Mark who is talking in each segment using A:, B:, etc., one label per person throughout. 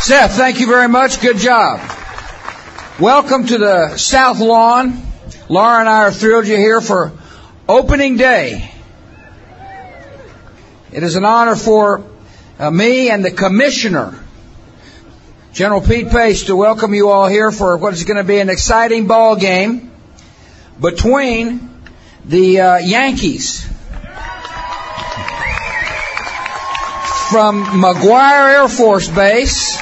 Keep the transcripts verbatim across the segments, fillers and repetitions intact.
A: Seth, thank you very much. Good job. Welcome to the South Lawn. Laura and I are thrilled you're here for opening day. It is an honor for uh, me and the commissioner, General Pete Pace, to welcome you all here for what is going to be an exciting ball game between the uh, Yankees from McGuire Air Force Base.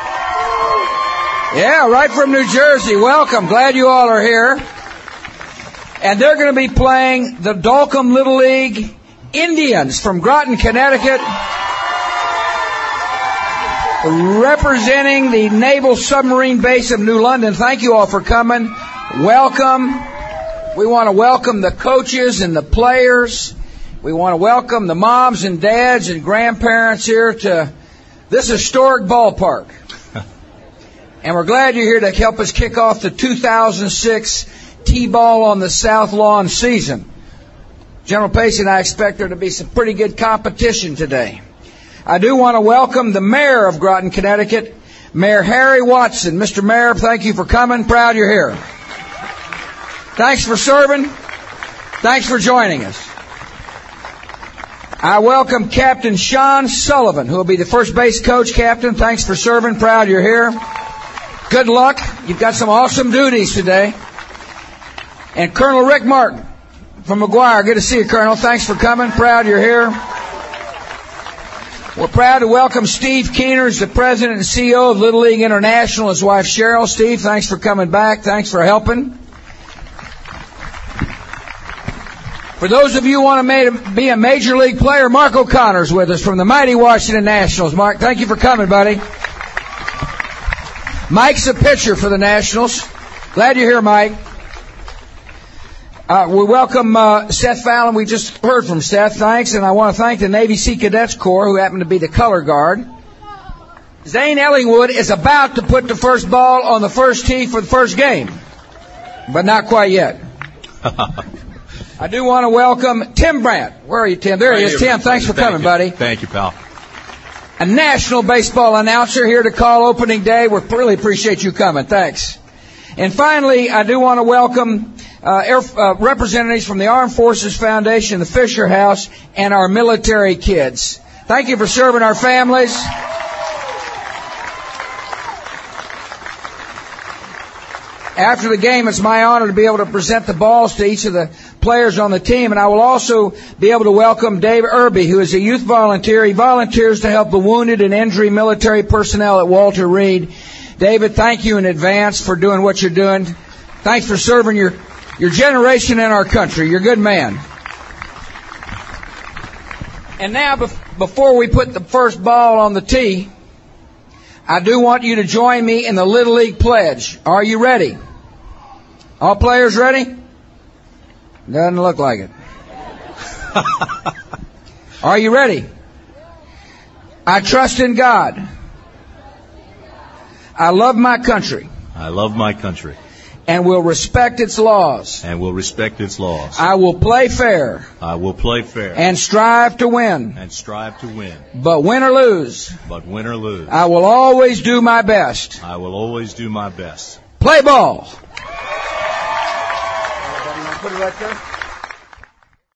A: Yeah, right from New Jersey. Welcome. Glad you all are here. And they're going to be playing the Dolcom Little League Indians from Groton, Connecticut, representing the Naval Submarine Base of New London. Thank you all for coming. Welcome. We want to welcome the coaches and the players. We want to welcome the moms and dads and grandparents here to this historic ballpark. And we're glad you're here to help us kick off the two thousand six T-Ball on the South Lawn season. General Pace and I expect there to be some pretty good competition today. I do want to welcome the mayor of Groton, Connecticut, Mayor Harry Watson. Mister Mayor, thank you for coming. Proud you're here. Thanks for serving. Thanks for joining us. I welcome Captain Sean Sullivan, who will be the first base coach. Captain, thanks for serving. Proud you're here. Good luck. You've got some awesome duties today. And Colonel Rick Martin from McGuire. Good to see you, Colonel. Thanks for coming. Proud you're here. We're proud to welcome Steve Keeners, the president and C E O of Little League International, his wife Cheryl. Steve, thanks for coming back. Thanks for helping. For those of you who want to be a major league player, Mark O'Connor's with us from the mighty Washington Nationals. Mark, thank you for coming, buddy. Mike's a pitcher for the Nationals. Glad you're here, Mike. Uh, we welcome uh, Seth Fallon. We just heard from Seth. Thanks. And I want to thank the Navy Sea Cadets Corps, who happen to be the color guard. Zane Ellingwood is about to put the first ball on the first tee for the first game, but not quite yet. I do want to welcome Tim Brandt. Where are you, Tim? There he is. Tim, thanks for coming, buddy.
B: Thank you, pal.
A: A national baseball announcer here to call opening day. We really appreciate you coming. Thanks. And finally, I do want to welcome uh, air, uh, representatives from the Armed Forces Foundation, the Fisher House, and our military kids. Thank you for serving our families. After the game, it's my honor to be able to present the balls to each of the players on the team, and I will also be able to welcome Dave Irby, who is a youth volunteer. He volunteers to help the wounded and injured military personnel at Walter Reed. David, thank you in advance for doing what you're doing. Thanks for serving your, your generation and our country. You're a good man. And now, before we put the first ball on the tee, I do want you to join me in the Little League Pledge. Are you ready? All players ready? Doesn't look like it. Are you ready? I trust in God. I love my country.
B: I love my country.
A: And will respect its laws.
B: And will respect its laws.
A: I will play fair.
B: I will play fair.
A: And strive to win.
B: And strive to win.
A: But win or lose.
B: But win or lose.
A: I will always do my best.
B: I will always do my best.
A: Play ball. Put it right there.